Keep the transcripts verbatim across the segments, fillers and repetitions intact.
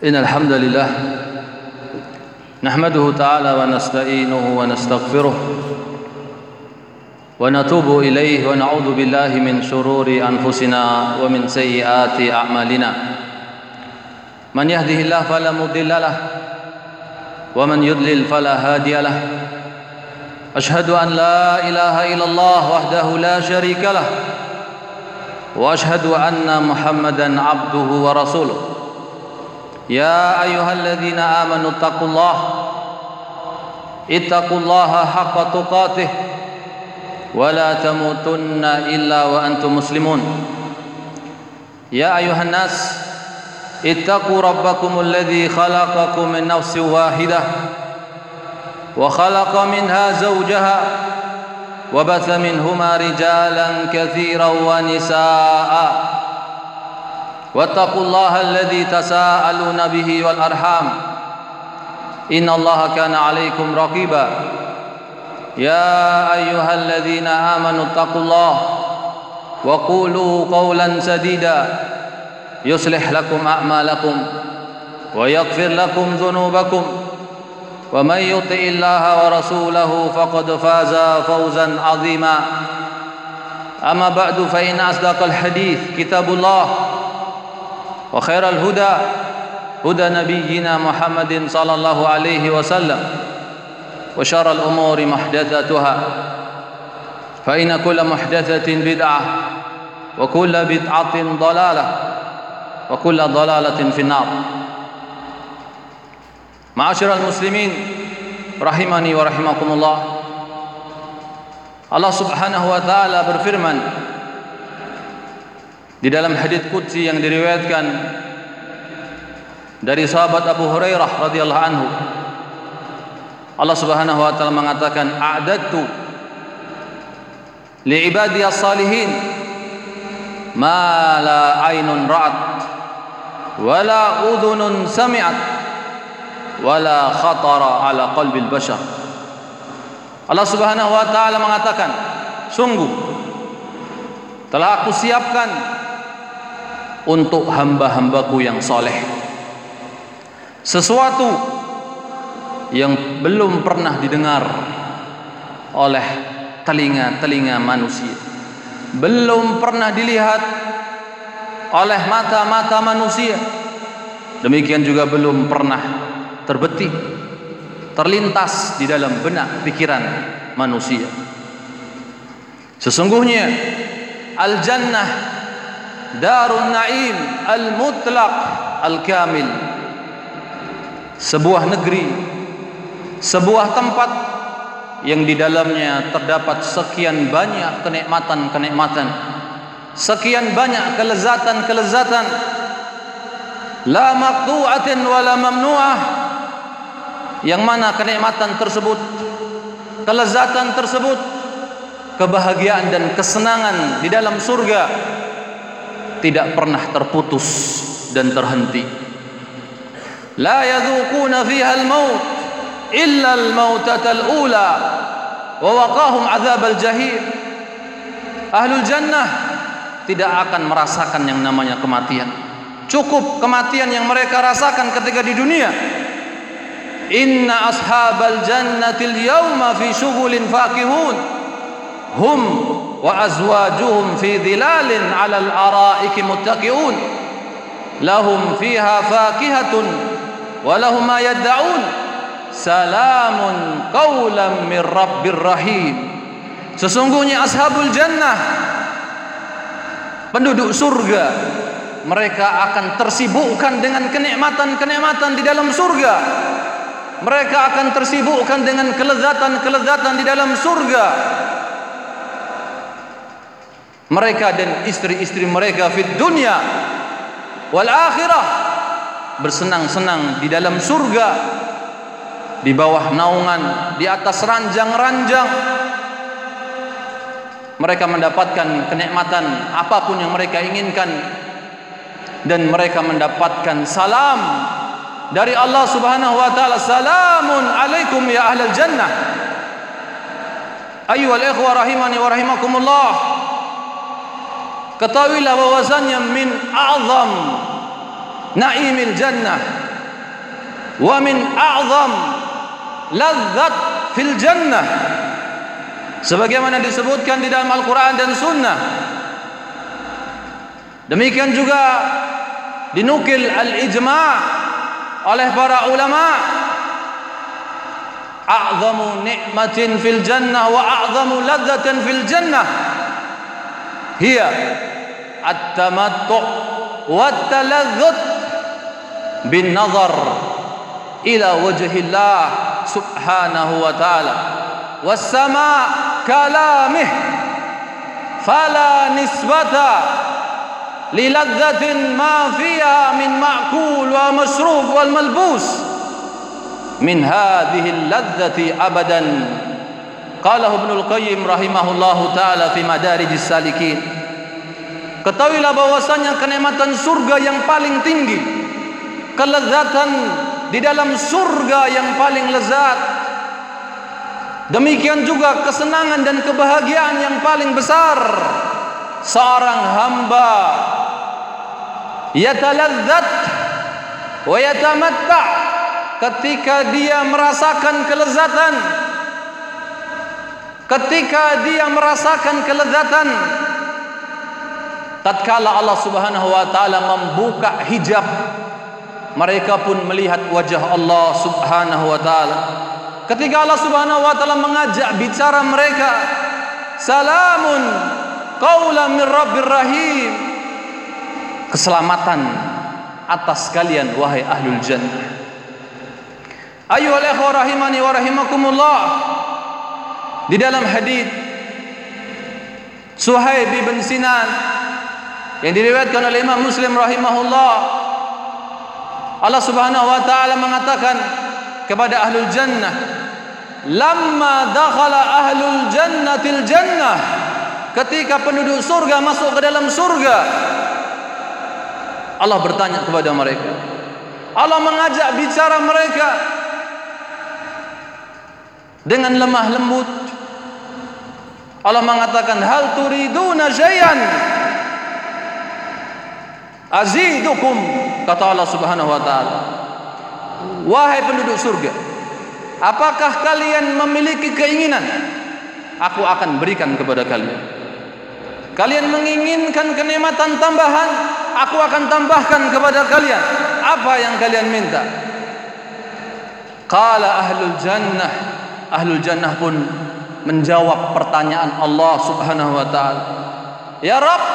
إن الحمد لله نحمده تعالى ونستعينه ونستغفره ونتوب إليه ونعوذ بالله من شرور أنفسنا ومن سيئات أعمالنا من يهده الله فلا مضل له ومن يضلل فلا هادي له أشهد أن لا إله إلا الله وحده لا شريك له وأشهد أن محمدا عبده ورسوله يا أيها الذين آمنوا اتقوا الله اتقوا الله حق تقاته ولا تموتن إلا وأنتم مسلمون يا أيها الناس اتقوا ربكم الذي خلقكم من نفس واحدة وخلق منها زوجها وبث منهما رجالا كثيرا ونساء واتقوا الله الذي تساءلون به والأرحام إن الله كان عليكم رقيبا يا أيها الذين آمنوا اتقوا الله وقولوا قولا سديدا يصلح لكم أعمالكم ويغفر لكم ذنوبكم ومن يطع الله ورسوله فقد فاز فوزا عظيما أما بعد فإن أصدق الحديث كتاب الله وخير الهدى هدى نبينا محمد صلى الله عليه وسلم وشر الأمور محدثاتها فإن كل محدثة بدعة وكل بدعة ضلالة وكل ضلالة في النار. Ma'asyiral muslimin rahimani wa rahimakumullah. Allah Subhanahu wa taala berfirman di dalam hadits qudsi yang diriwayatkan dari sahabat Abu Hurairah radhiyallahu anhu. Allah Subhanahu wa taala mengatakan, "A'dadtu li ibadiyas salihin ma la aynun ra'at wa la udhunun sami'at wa la khatara ala qalbil bashar." Allah Subhanahu wa taala mengatakan, sungguh telah aku siapkan untuk hamba-hambaku yang soleh sesuatu yang belum pernah didengar oleh telinga-telinga manusia, belum pernah dilihat oleh mata-mata manusia, demikian juga belum pernah terbetik, terlintas di dalam benak pikiran manusia. Sesungguhnya al-jannah Darun Naim al-mutlaq al-kamil, sebuah negeri, sebuah tempat yang di dalamnya terdapat sekian banyak kenikmatan-kenikmatan, sekian banyak kelezatan-kelezatan, la maqtu'atin wa la mamnu'ah, yang mana kenikmatan tersebut, kelezatan tersebut, kebahagiaan dan kesenangan di dalam surga tidak pernah terputus dan terhenti. La yadhuquna fiha al-maut illa al-mautatal ula wa waqahum adzabal jahim. Ahlul jannah tidak akan merasakan yang namanya kematian. Cukup kematian yang mereka rasakan ketika di dunia. Inna ashabal jannatil yawma fi syughulin faqihun hum wa azwajuhum fi dhilalin 'alal ara'iki muttaqi'un lahum fiha fakihatun wa lahum ma yad'un salamun qawlan mir rabbir rahim. Sesungguhnya ashabul jannah, penduduk surga, mereka akan tersibukkan dengan kenikmatan-kenikmatan di dalam surga. Mereka akan tersibukkan dengan kelezatan-kelezatan di dalam surga. Mereka dan istri-istri mereka fid dunya wal akhirah bersenang-senang di dalam surga, di bawah naungan, di atas ranjang-ranjang. Mereka mendapatkan kenikmatan apapun yang mereka inginkan, dan mereka mendapatkan salam dari Allah Subhanahu wa taala. Salamun alaikum ya ahlal jannah. Ayyuhal ikhwah rahimani wa rahimakumullah. Ketahuilah bahwasanya min a'zam naimil jannah, wa min a'zam ladzat fil jannah, sebagaimana disebutkan di dalam Al-Quran dan Sunnah. Demikian juga dinukil al-ijma' oleh para ulama, a'zamu ni'matin fil jannah wa a'zamu ladzatan fil jannah hiya at-tamattu' wa at-taladzut bin nazar ila wajhillah subhanahu wa ta'ala was sama' kalamih fala nisbata li ladzatin ma fiha min ma'kul wa masruf wal malbus min hadhihi al-ladzati abadan. Qala Ibnul Qayyim rahimahullahu taala fi Madarijis Salikin. Ketahuilah bahwasanya kenikmatan surga yang paling tinggi, kelezatan di dalam surga yang paling lezat, demikian juga kesenangan dan kebahagiaan yang paling besar, seorang hamba yataladzat wa yatamatta' ketika dia merasakan kelezatan, ketika dia merasakan kelezatan, tatkala Allah Subhanahu wa taala membuka hijab, mereka pun melihat wajah Allah Subhanahu wa taala. Ketika Allah Subhanahu wa taala mengajak bicara mereka, salamun qaulan min rabbir rahim, keselamatan atas kalian wahai ahlul jannah. Ayyuhal ikhwah rahimani wa rahimakumullah, di dalam hadis Suhaib bin Sinan yang diriwayatkan oleh Imam Muslim rahimahullah, Allah Subhanahu wa taala mengatakan kepada ahlul jannah, lamma dakhala ahlul jannatil jannah, ketika penduduk surga masuk ke dalam surga, Allah bertanya kepada mereka, Allah mengajak bicara mereka dengan lemah lembut. Allah mengatakan, hal turiduna syai'an azidukum, kata Allah Subhanahu wa taala, wahai penduduk surga, apakah kalian memiliki keinginan? Aku akan berikan kepada kalian. Kalian menginginkan kenikmatan tambahan, aku akan tambahkan kepada kalian. Apa yang kalian minta? Qala ahlul jannah, ahlul jannah pun menjawab pertanyaan Allah Subhanahu wa taala, ya Rabb,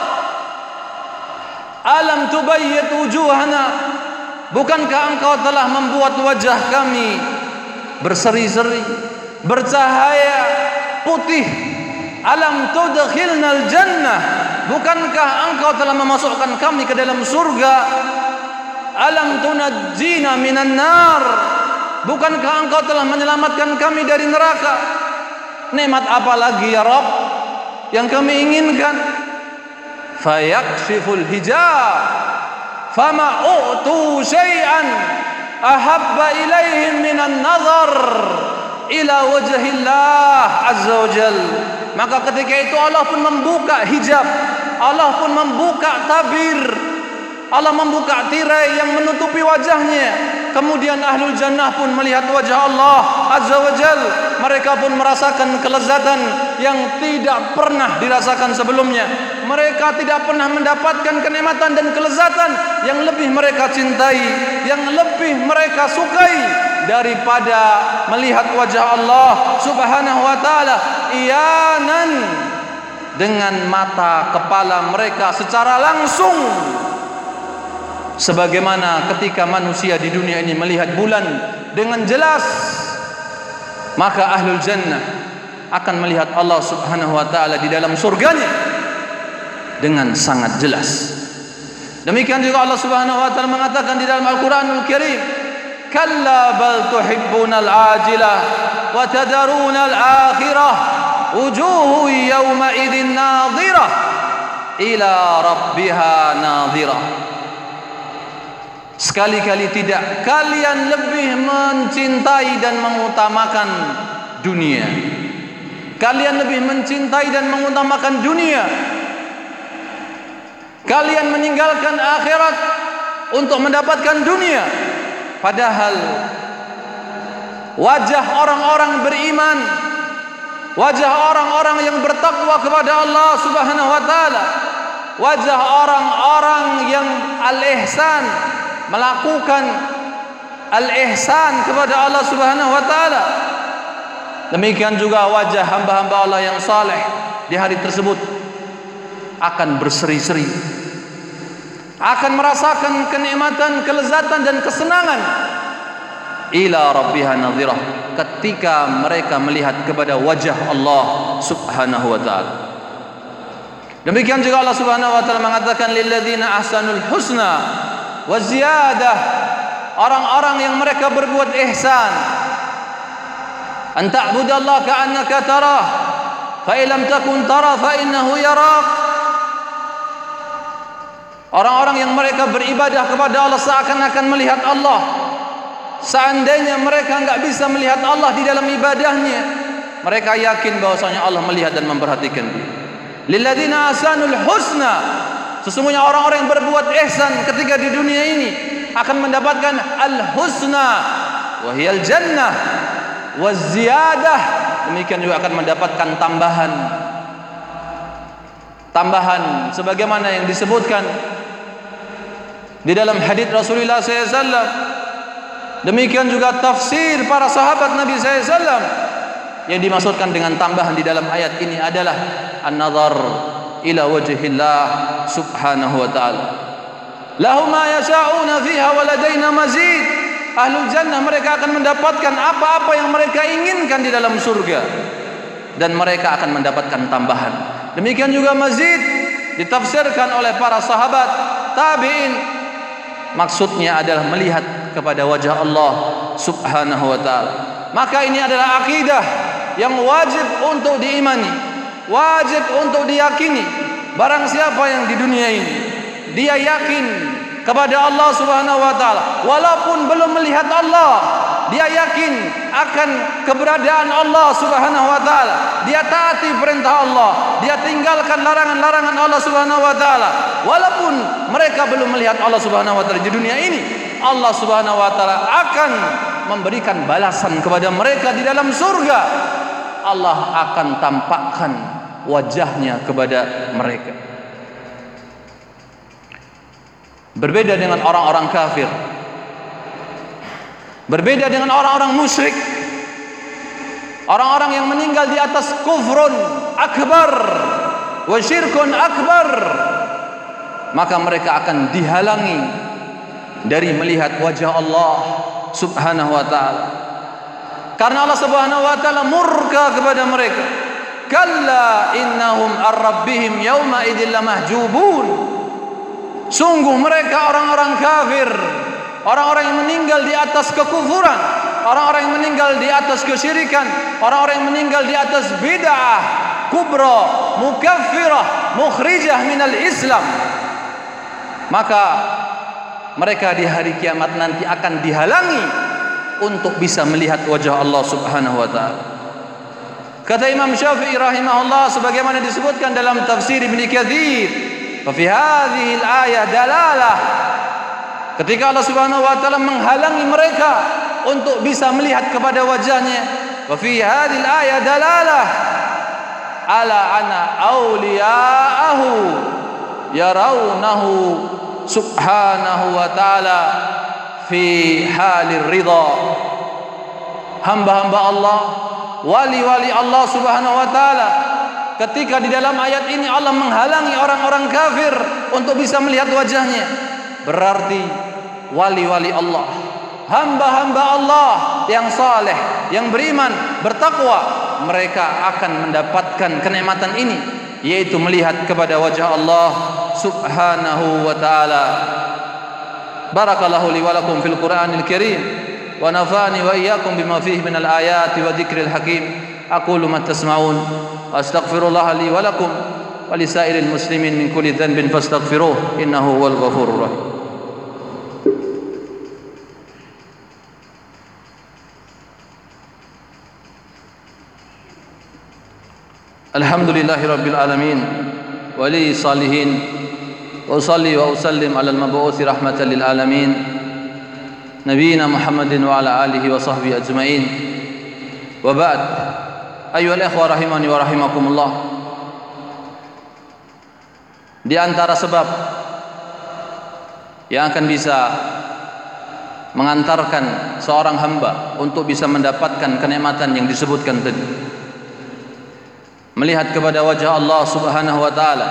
alam tubayyit wujuhana, bukankah engkau telah membuat wajah kami berseri-seri, bercahaya, putih? Alam tudkhilnal jannah, bukankah engkau telah memasukkan kami ke dalam surga? Alam tunajjina minan nar, bukankah engkau telah menyelamatkan kami dari neraka? Nikmat apa lagi ya Rabb yang kami inginkan? Fayakshiful hijab fama u'tu syai'an ahabba ilaihim minan nazar ila wajhillah azza wa jal. Maka ketika itu Allah pun membuka hijab, Allah pun membuka tabir, Allah membuka tirai yang menutupi wajahnya. Kemudian ahlul jannah pun melihat wajah Allah azza wa jal. Mereka pun merasakan kelezatan yang tidak pernah dirasakan sebelumnya. Mereka tidak pernah mendapatkan kenikmatan dan kelezatan yang lebih mereka cintai, yang lebih mereka sukai daripada melihat wajah Allah Subhanahu wa taala iyanan, dengan mata kepala mereka secara langsung, sebagaimana ketika manusia di dunia ini melihat bulan dengan jelas, maka ahlul jannah akan melihat Allah Subhanahu wa taala di dalam surganya dengan sangat jelas. Demikian juga Allah Subhanahu wa taala mengatakan di dalam Al-Qur'anul Karim, kalla bal tuhibbunal ajilah wa tadarunal akhirah wujuhu yawma idzin nadhirah ila rabbiha nadhirah. Sekali-kali tidak kalian lebih mencintai dan mengutamakan dunia. Kalian lebih mencintai dan mengutamakan dunia. Kalian meninggalkan akhirat untuk mendapatkan dunia. Padahal wajah orang-orang beriman, wajah orang-orang yang bertakwa kepada Allah Subhanahu wa taala, wajah orang-orang yang al-ihsan, melakukan al-ihsan kepada Allah Subhanahu wa taala. Demikian juga wajah hamba-hamba Allah yang saleh di hari tersebut akan berseri-seri, akan merasakan kenikmatan, kelezatan dan kesenangan. Ila rabbiha nadhirah, ketika mereka melihat kepada wajah Allah Subhanahu wa taala. Demikian juga Allah Subhanahu wa taala mengatakan lilladzina ahsanul husna wa ziyadah, orang-orang yang mereka berbuat ihsan. An ta'budallaha ka'annaka tarah, fa illam takun tara fa innahu yarak. Orang-orang yang mereka beribadah kepada Allah seakan-akan melihat Allah. Seandainya mereka enggak bisa melihat Allah di dalam ibadahnya, mereka yakin bahwasanya Allah melihat dan memperhatikan dia. Lilladzina ahsanul husna, sesungguhnya orang-orang yang berbuat ihsan ketika di dunia ini akan mendapatkan al-husna wa hiyal jannah wa ziyadah, demikian juga akan mendapatkan tambahan. Tambahan sebagaimana yang disebutkan di dalam hadits Rasulullah sallallahu alaihi wasallam. Demikian juga tafsir para sahabat Nabi sallallahu alaihi wasallam. Yang dimaksudkan dengan tambahan di dalam ayat ini adalah an-nazar ila wajhillah subhanahu wa ta'ala. Lahum ma yasha'una fiha wa ladaina mazid. Ahlul jannah, mereka akan mendapatkan apa-apa yang mereka inginkan di dalam surga, dan mereka akan mendapatkan tambahan. Demikian juga mazid ditafsirkan oleh para sahabat tabi'in, maksudnya adalah melihat kepada wajah Allah Subhanahu wa ta'ala. Maka ini adalah akidah yang wajib untuk diimani, wajib untuk diyakini. Barang siapa yang di dunia ini dia yakin kepada Allah Subhanahu wa ta'ala, walaupun belum melihat Allah, dia yakin akan keberadaan Allah Subhanahu wa ta'ala, dia taati perintah Allah, dia tinggalkan larangan-larangan Allah Subhanahu wa ta'ala, walaupun mereka belum melihat Allah Subhanahu wa ta'ala di dunia ini, Allah Subhanahu wa ta'ala akan memberikan balasan kepada mereka di dalam surga. Allah akan tampakkan wajahnya kepada mereka. Berbeda dengan orang-orang kafir, berbeda dengan orang-orang musyrik, orang-orang yang meninggal di atas kufrun akbar wa syirkun akbar, maka mereka akan dihalangi dari melihat wajah Allah Subhanahu wa ta'ala, karena Allah Subhanahu wa ta'ala murka kepada mereka. Kalla innahum ar-rabbihim yawma idzil lamahjubun, sungguh mereka orang-orang kafir, orang-orang yang meninggal di atas kekufuran, orang-orang yang meninggal di atas kesyirikan, orang-orang yang meninggal di atas bid'ah kubra mukaffirah mukhrijah minal Islam, maka mereka di hari kiamat nanti akan dihalangi untuk bisa melihat wajah Allah Subhanahu wa ta'ala. Kata Imam Syafi'i rahimahullah, sebagaimana disebutkan dalam tafsir Ibn Katsir, fa fi hadhihi al-ayah dalalah, ketika Allah Subhanahu wa ta'ala menghalangi mereka untuk bisa melihat kepada wajahnya, wa fi hadhihi al-ayah dalalah ala anna awliya'ahu yarawnahu subhanahu wa ta'ala fi halir ridha. Hamba-hamba Allah, wali-wali Allah Subhanahu wa ta'ala, ketika di dalam ayat ini Allah menghalangi orang-orang kafir untuk bisa melihat wajahnya, berarti wali-wali Allah, hamba-hamba Allah yang saleh, yang beriman, bertakwa, mereka akan mendapatkan kenikmatan ini, yaitu melihat kepada wajah Allah Subhanahu wa ta'ala. Barakallahu li wa lakum fil Qur'anil Karim, wa nafani wa iyyakum bima fihi minal ayati wa dzikril hakim. Aqulu ma tasma'un, astaghfirullah li wa lakum wa li sa'iril muslimin min kulli dhanbin fastaghfiruh, innahu huwal ghafurur rahim. Alhamdulillahi rabbil alamin, wali salihin, wa usalli wa usallim ala al-mab'uthi rahmatan lil alamin, nabiyina Muhammadin wa ala alihi wa sahbihi ajma'in. Wa ba'd. Ayyuhal ikhwah rahimani wa rahimakumullah. Di antara sebab yang akan bisa mengantarkan seorang hamba untuk bisa mendapatkan kenikmatan yang disebutkan tadi, melihat kepada wajah Allah Subhanahu wa taala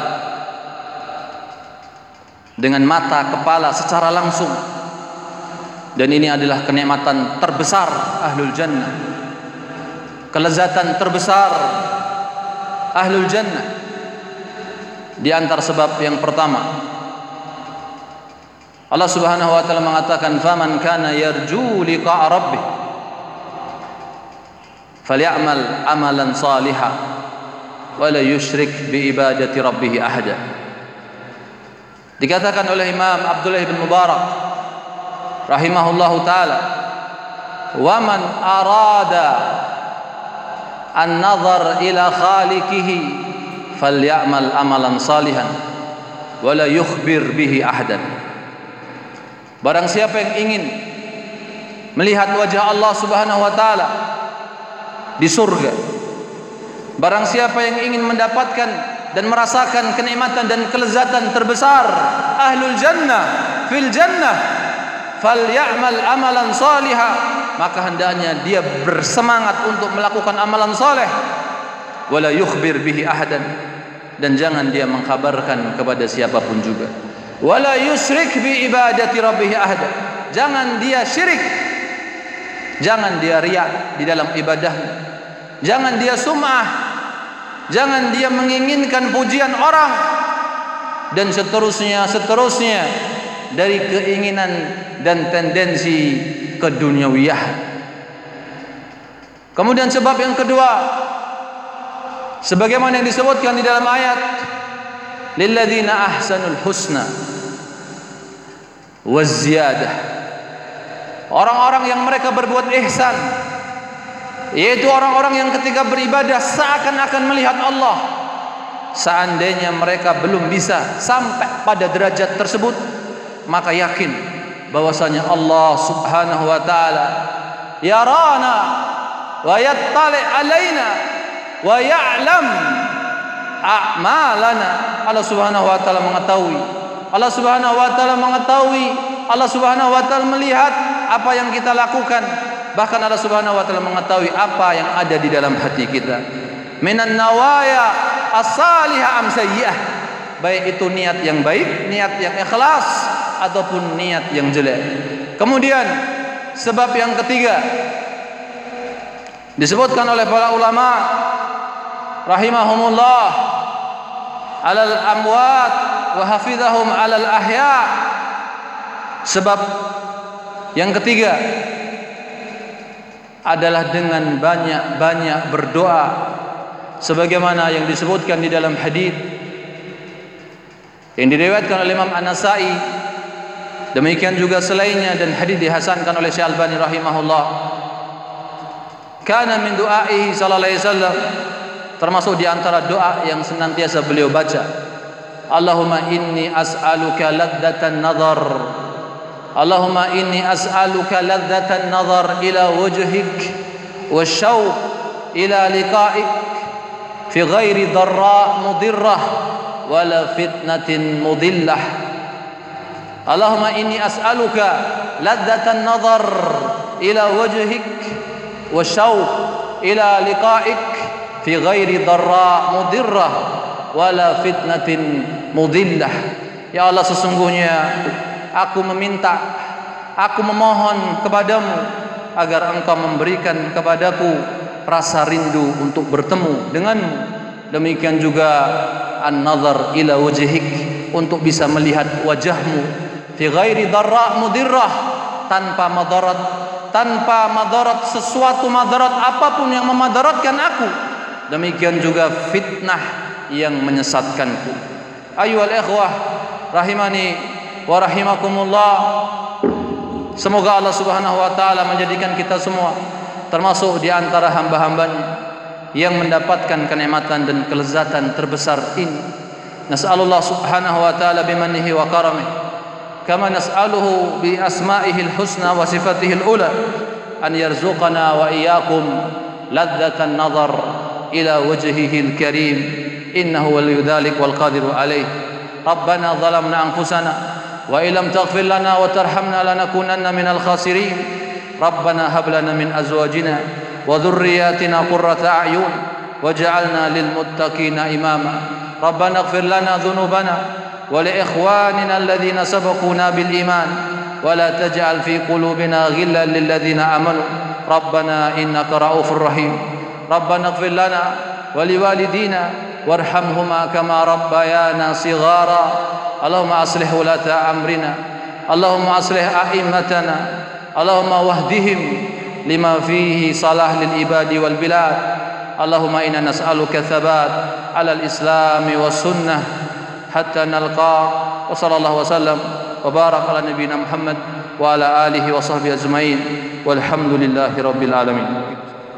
dengan mata kepala secara langsung, dan ini adalah kenikmatan terbesar ahlul jannah, kelezatan terbesar ahlul jannah. Di antara sebab yang pertama, Allah Subhanahu wa taala mengatakan, "Faman kana yarju liqa'a rabbih falyamal amalan salihan wa la yusyrik bi ibadati rabbih ahada." Dikatakan oleh Imam Abdullah bin Mubarak rahimahullahu taala, "Wa man arada an-nazar ila khaliqihi falyamal amalan salihan wa la yukhbir bihi ahadan." Barang siapa yang ingin melihat wajah Allah Subhanahu wa taala di surga, barang siapa yang ingin mendapatkan dan merasakan kenikmatan dan kelezatan terbesar ahlul jannah fil jannah, falyamal amalan salihan, maka hendaknya dia bersemangat untuk melakukan amalan saleh, wala yukhbir bihi ahadan, dan jangan dia mengkhabarkan kepada siapapun juga, wala yusyrik bi ibadati rabbih ahada, jangan dia syirik, jangan dia riya di dalam ibadahnya, jangan dia sum'ah, jangan dia menginginkan pujian orang, dan seterusnya seterusnya dari keinginan dan tendensi keduniawiyahan. Kemudian sebab yang kedua, sebagaimana yang disebutkan di dalam ayat, lilladzina ahsanul husna waziyadah, orang-orang yang mereka berbuat ihsan, yaitu orang-orang yang ketika beribadah seakan-akan melihat Allah. Seandainya mereka belum bisa sampai pada derajat tersebut, maka yakin bahwasanya Allah Subhanahu wa taala yarana wa yattali alaina wa ya'lam a'malana. Allah Subhanahu wa taala mengetahui, Allah Subhanahu wa taala mengetahui, Allah Subhanahu wa taala melihat apa yang kita lakukan, bahkan Allah Subhanahu wa taala mengetahui apa yang ada di dalam hati kita, minan nawaya as-salihah am sayyi'ah, baik itu niat yang baik, niat yang ikhlas, ataupun niat yang jelek. Kemudian sebab yang ketiga disebutkan oleh para ulama rahimahumullah, alal amwat wa hafizahum alal ahya. Sebab yang ketiga adalah dengan banyak-banyak berdoa, sebagaimana yang disebutkan di dalam hadis yang diriwayatkan oleh Imam An-Nasa'i, demikian juga selainnya, dan hadis dihasankan oleh Syekh Albani rahimahullah. Kana min du'aihi sallallahu alaihi wasallam, termasuk di antara doa yang senantiasa beliau baca, Allahumma inni as'aluka ladzatan nazar, Allahumma inni as'aluka ladzatan nazar ila wajhik wasyauq ila liqa'ik fi ghairi dharra mudirrah wala fitnatin mudillah. Allahumma inni as'aluka ladzatan nazar ila wajhik wasyauq ila liqa'ik fi ghairi dharra mudirrah wala fitnatin mudillah. Ya Allah, sesungguhnya aku meminta, aku memohon kepadamu agar engkau memberikan kepadaku rasa rindu untuk bertemu denganmu, demikian juga an-nazar ila wajhik, untuk bisa melihat wajahmu, fi ghairi dharra mudirrah, tanpa madarat, tanpa madarat sesuatu madarat apapun yang memadaratkan aku, demikian juga fitnah yang menyesatkanku. Ayyuhal ikhwah rahimani wa rahimakumullah, semoga Allah Subhanahu wa taala menjadikan kita semua termasuk di antara hamba-hambanya yang mendapatkan kenikmatan dan kelezatan terbesar ini. Nas'alullah Subhanahu wa taala bimannihi wa karamih كما نسأله بأسمائه الحسنى وصفاته الأولى أن يرزقنا وإياكم لذة النظر إلى وجهه الكريم إنه ولي ذلك والقادر عليه. ربنا ظلمنا أنفسنا وإن لم تغفر لنا وترحمنا لنكونن من الخاسرين. ربنا هب لنا من أزواجنا وذرياتنا قرة أعين واجعلنا للمتقين إماما. ربنا اغفر لنا ذنوبنا ولإخواننا الذين سبقونا بالإيمان ولا تجعل في قلوبنا غلا للذين آمنوا ربنا إنك رؤوف رحيم. ربنا اغفر لنا ولوالدينا وارحمهما كما ربيانا صغارا. اللهم أصلح ولاة أمرنا، اللهم أصلح أئمتنا، اللهم واهدهم لما فيه صلاح للعباد والبلاد. اللهم إنا نسألك الثبات على الإسلام والسنة حتى نلقاك. وصلى الله وسلم وبارك على نبينا محمد وعلى آله وصحبه أجمعين والحمد لله رب العالمين.